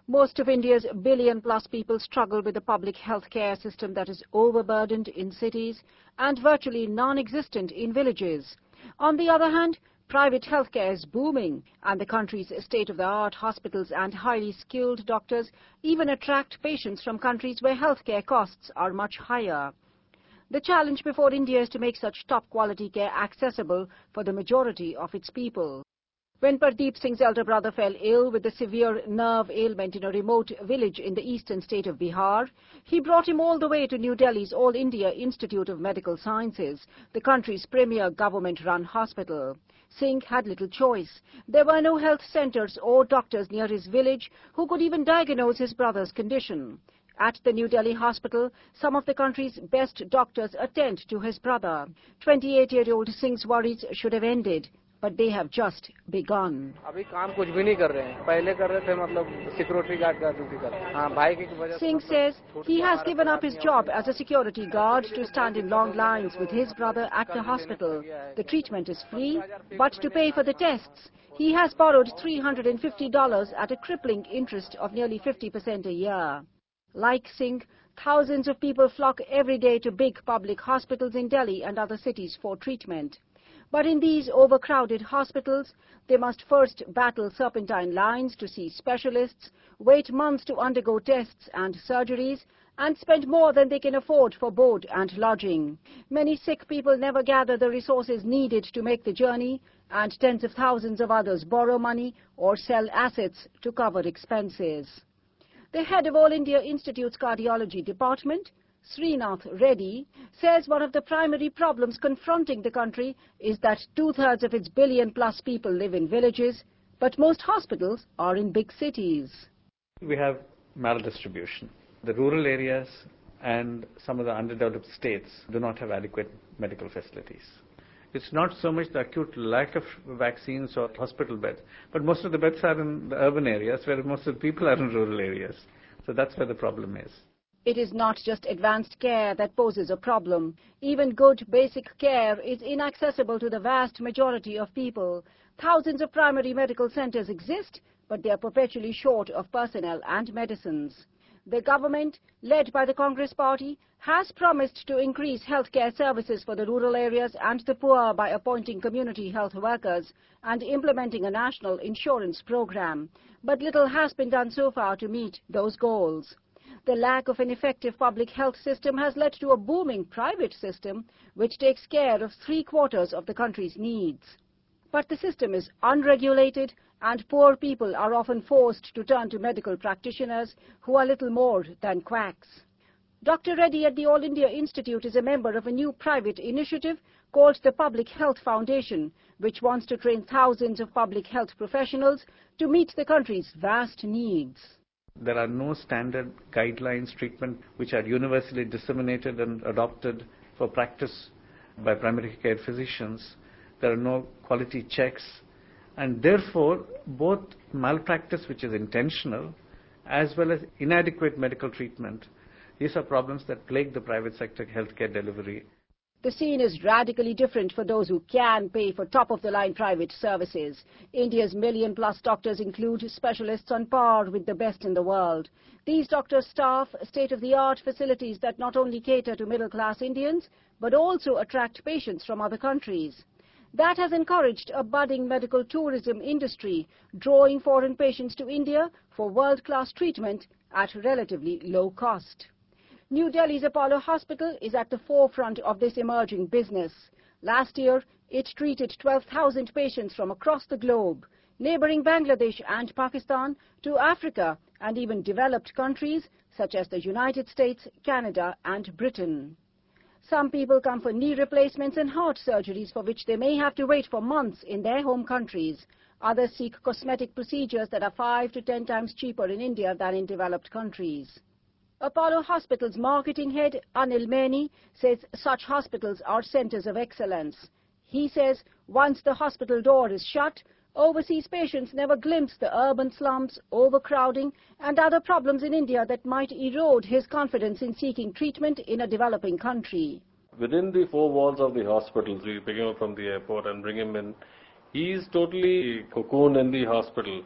Most of India's billion-plus people struggle with a public health care system that is overburdened in cities and virtually non-existent in villages. On the other hand, private healthcare is booming, and the country's state-of-the-art hospitals and highly skilled doctors even attract patients from countries where healthcare costs are much higher. The challenge before India is to make such top-quality care accessible for the majority of its people. When Pardeep Singh's elder brother fell ill with a severe nerve ailment in a remote village in the eastern state of Bihar, he brought him all the way to New Delhi's All India Institute of Medical Sciences, the country's premier government-run hospital. Singh had little choice. There were no health centers or doctors near his village who could even diagnose his brother's condition. At the New Delhi hospital, some of the country's best doctors attend to his brother. 28-year-old Singh's worries should have ended, but they have just begun. Singh says he has given up his job as a security guard to stand in long lines with his brother at the hospital. The treatment is free, but to pay for the tests, he has borrowed $350 at a crippling interest of nearly 50% a year. Like Singh, thousands of people flock every day to big public hospitals in Delhi and other cities for treatment. But in these overcrowded hospitals, they must first battle serpentine lines to see specialists, wait months to undergo tests and surgeries, and spend more than they can afford for board and lodging. Many sick people never gather the resources needed to make the journey, and tens of thousands of others borrow money or sell assets to cover expenses. The head of All India Institute's cardiology department, Srinath Reddy, says one of the primary problems confronting the country is that two-thirds of its billion-plus people live in villages, but most hospitals are in big cities. We have maldistribution. The rural areas and some of the underdeveloped states do not have adequate medical facilities. It's not so much the acute lack of vaccines or hospital beds, but most of the beds are in the urban areas where most of the people are in rural areas. So that's where the problem is. It is not just advanced care that poses a problem. Even good basic care is inaccessible to the vast majority of people. Thousands of primary medical centers exist, but they are perpetually short of personnel and medicines. The government, led by the Congress Party, has promised to increase healthcare services for the rural areas and the poor by appointing community health workers and implementing a national insurance program. But little has been done so far to meet those goals. The lack of an effective public health system has led to a booming private system which takes care of three-quarters of the country's needs. But the system is unregulated, and poor people are often forced to turn to medical practitioners who are little more than quacks. Dr. Reddy at the All India Institute is a member of a new private initiative called the Public Health Foundation, which wants to train thousands of public health professionals to meet the country's vast needs. There are no standard guidelines, treatment which are universally disseminated and adopted for practice by primary care physicians. There are no quality checks, and therefore both malpractice, which is intentional, as well as inadequate medical treatment, these are problems that plague the private sector healthcare delivery. The scene is radically different for those who can pay for top-of-the-line private services. India's million-plus doctors include specialists on par with the best in the world. These doctors staff state-of-the-art facilities that not only cater to middle-class Indians, but also attract patients from other countries. That has encouraged a budding medical tourism industry, drawing foreign patients to India for world-class treatment at relatively low cost. New Delhi's Apollo Hospital is at the forefront of this emerging business. Last year, it treated 12,000 patients from across the globe, neighboring Bangladesh and Pakistan, to Africa and even developed countries such as the United States, Canada and Britain. Some people come for knee replacements and heart surgeries for which they may have to wait for months in their home countries. Others seek cosmetic procedures that are 5 to 10 times cheaper in India than in developed countries. Apollo Hospital's marketing head, Anil Maini, says such hospitals are centers of excellence. He says once the hospital door is shut, overseas patients never glimpse the urban slums, overcrowding and other problems in India that might erode his confidence in seeking treatment in a developing country. Within the four walls of the hospitals, we pick him up from the airport and bring him in. He is totally cocooned in the hospital.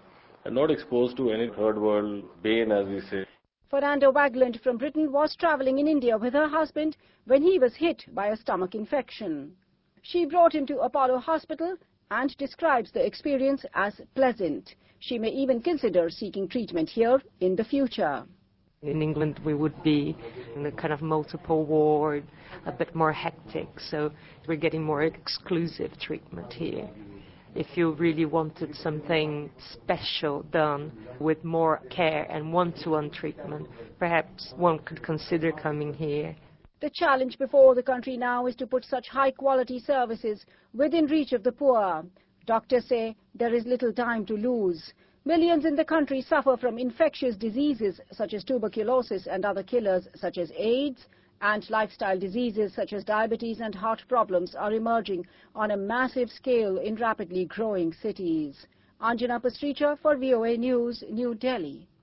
and not exposed to any third world pain, as we say. Fernanda Wagland from Britain was travelling in India with her husband when he was hit by a stomach infection. She brought him to Apollo Hospital and describes the experience as pleasant. She may even consider seeking treatment here in the future. In England, we would be in a kind of multiple ward, a bit more hectic, so we're getting more exclusive treatment here. If you really wanted something special done with more care and one-to-one treatment, perhaps one could consider coming here. The challenge before the country now is to put such high-quality services within reach of the poor. Doctors say there is little time to lose. Millions in the country suffer from infectious diseases such as tuberculosis and other killers such as AIDS, and lifestyle diseases such as diabetes and heart problems are emerging on a massive scale in rapidly growing cities. Anjana Pastricha for VOA News, New Delhi.